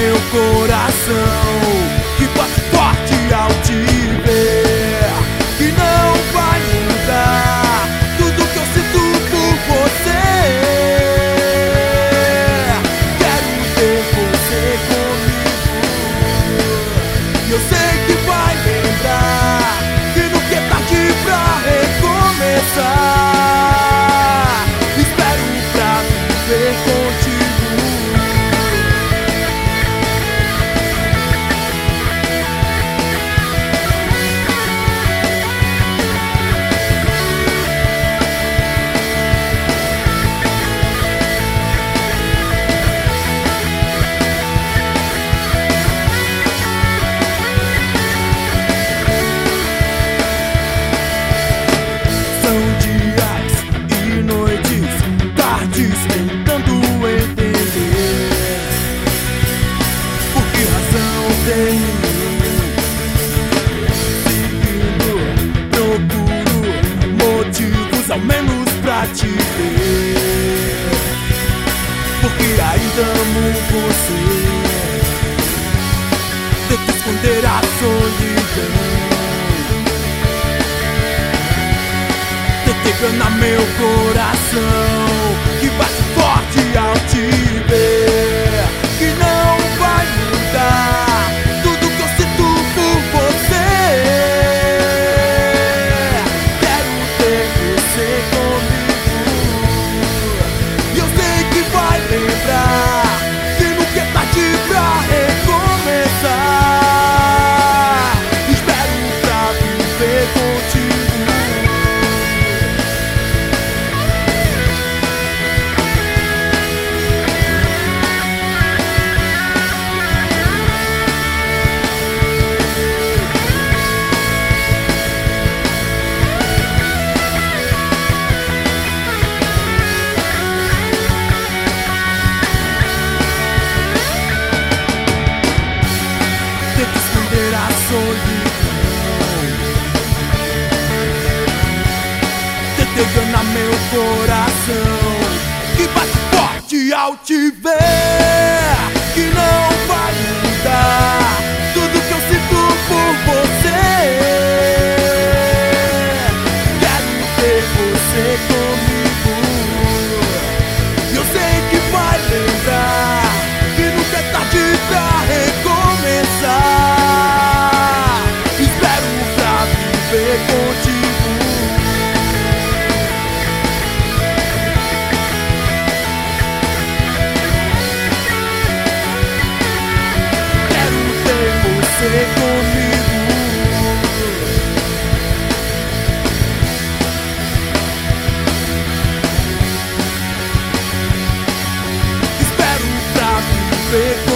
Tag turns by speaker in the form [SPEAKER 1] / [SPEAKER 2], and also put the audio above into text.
[SPEAKER 1] meu coração, que bate forte ao te ver, que não vai mudar tudo que eu sinto por você. Quero ter você comigo, e eu sei que vai lembrar que nunca é tarde pra recomeçar. Espero pra viver contigo. Tentando entender por que razão seguindo, procuro motivos ao menos pra te ver, porque ainda amo você. Tento esconder a solidão, tento enganar meu coração, que bate forte ao te ver, que não vai mudar tudo que eu sinto por você. Quero ter você comigo, e eu sei que vai lembrar que nunca é tarde pra recomeçar. Espero pra viver contigo. Tento esconder a solidão, tento enganar meu coração, que bate forte ao te ver, que não vai mudar tudo que eu sinto por você. Quero ter você comigo, e eu sei que vai lembrar que nunca é tarde pra recomeçar. Espero pra viver contigo. Quero ter você comigo. Espero pra viver contigo.